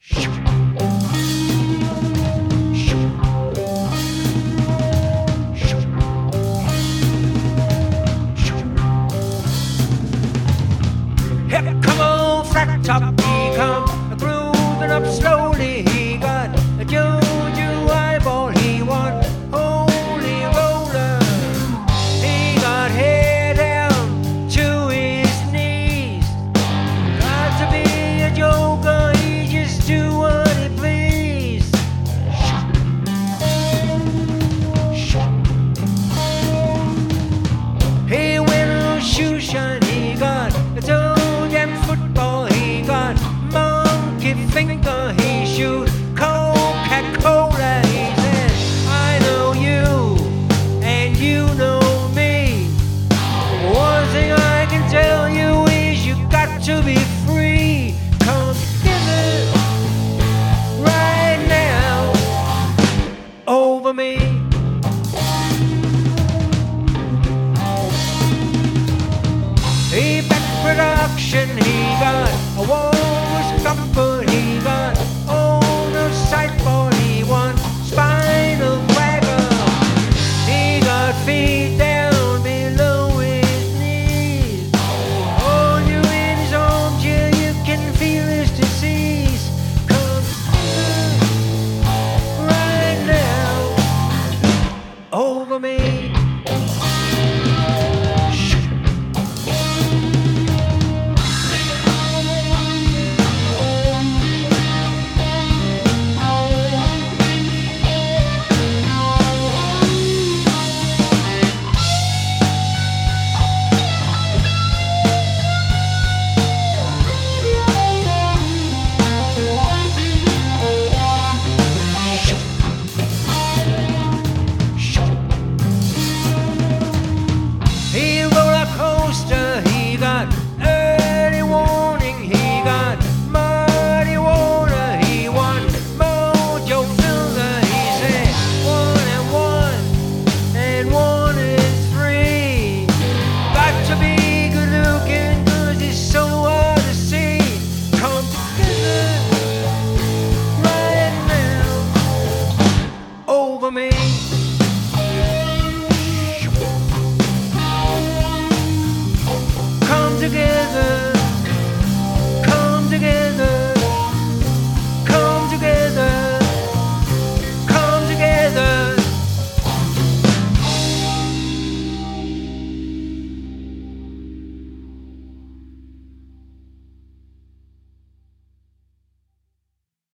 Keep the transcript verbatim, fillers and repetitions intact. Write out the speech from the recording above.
Here come old flat top, he come grooving up slowly. He got a juju eyeball, he want holy roller. He got hair down to his knees. Got to be a joker, he just do what he please. He went on shoe shine, he got a toe jam football, he got monkey finger.